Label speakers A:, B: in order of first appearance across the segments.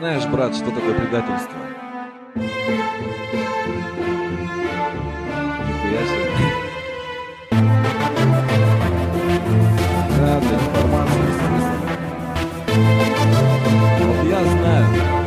A: знаешь, брат, что такое предательство? Нихуя себе. Да, для информации, естественно. Вот я знаю.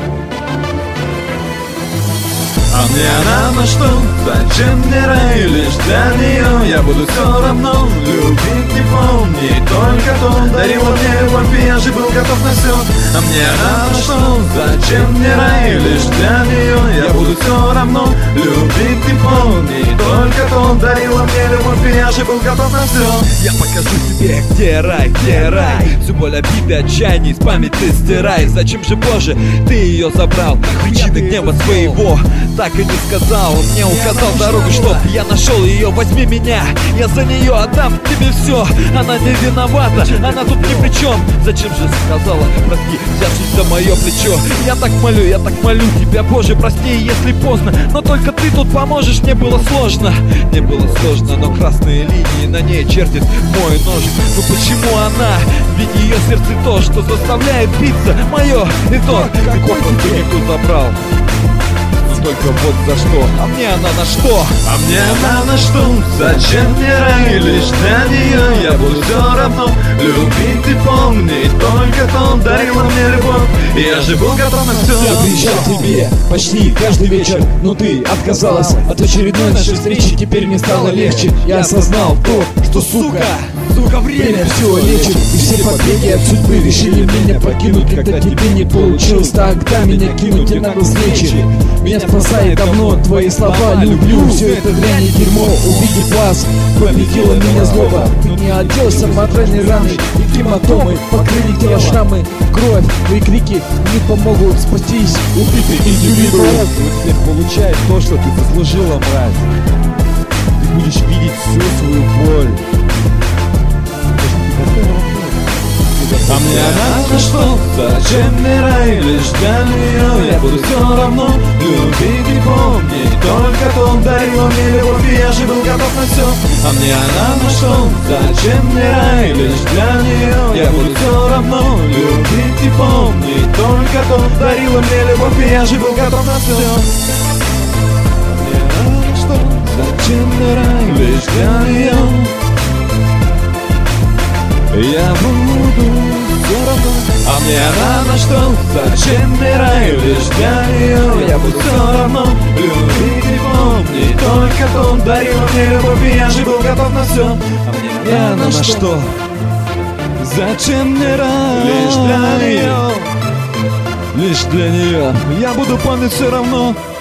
B: А мне она на что? Зачем мне рай? Лишь для нее я буду все равно любить, не помнить только то. Дарила мне любовь, и я же был готов на все. А мне она на что? Зачем мне рай? Лишь для нее я буду все равно любить, не помнить только то. Дарила мне любовь, и я же был готов на все.
C: Я покажу тебе, где рай. Всю боль, обиды, отчаяние из памяти стирай. Зачем же, Боже, ты ее забрал? Причины гнева своего так и не сказал. Он мне указал дорогу, чтоб я нашел ее. Возьми меня, я за нее отдам тебе все. Она не виновата, она тут ни при чем. Зачем же сказала, прости, взявшись за мое плечо? Я так молю тебя, Боже, прости, если поздно. Но только ты тут поможешь, мне было сложно. Не было сложно, но красные линии на ней чертит мой нож. Ну почему она? Ведь ее сердце то, что заставляет биться мое. И то, ты попросту не ту забрал. Только вот за что, а мне она на что?
B: А мне она на что? Зачем мне рай? Лишь для нее я буду все равно любить и помнить только то. Дарила мне любовь, и я же был готов на все.
D: Я приезжал к тебе почти каждый вечер, но ты отказалась от очередной нашей встречи. Теперь мне стало легче, я осознал то, что сука, время все лечит. И все побеги от судьбы решили меня покинуть. Когда тебе не получилось тогда меня кинуть, и надо слечить. Меня спасает давно твои слова, люблю. Все это дрянь и дерьмо, увидев вас, победила меня злоба. Ты не оделся, моральные раны и гематомы покрыли тело шрамы. Кровь, твои крики не помогут спастись убитый индивидуум.
A: Вот теперь получай то, что ты заслужила, мразь. Ты будешь видеть всю свою боль.
B: А мне она на что? Зачем мне рай? Лишь для нее я буду все равно любить и помнить только то. Дарила мне любовь, и я же был готов на все. А мне она на что? Зачем мне рай? Лишь для нее я буду все равно любить и помнить только то. Дарила мне любовь, и я же был готов на все. А мне она на что? Зачем мне рай? Лишь для нее я буду все равно. А мне она на что? Зачем мне рай? Лишь для нее я буду все равно любить и помнить только то. Дарила мне любовь, и я же был готов на все. А мне она на что? Зачем мне рай? Лишь для нее, лишь для нее я буду помнить все равно.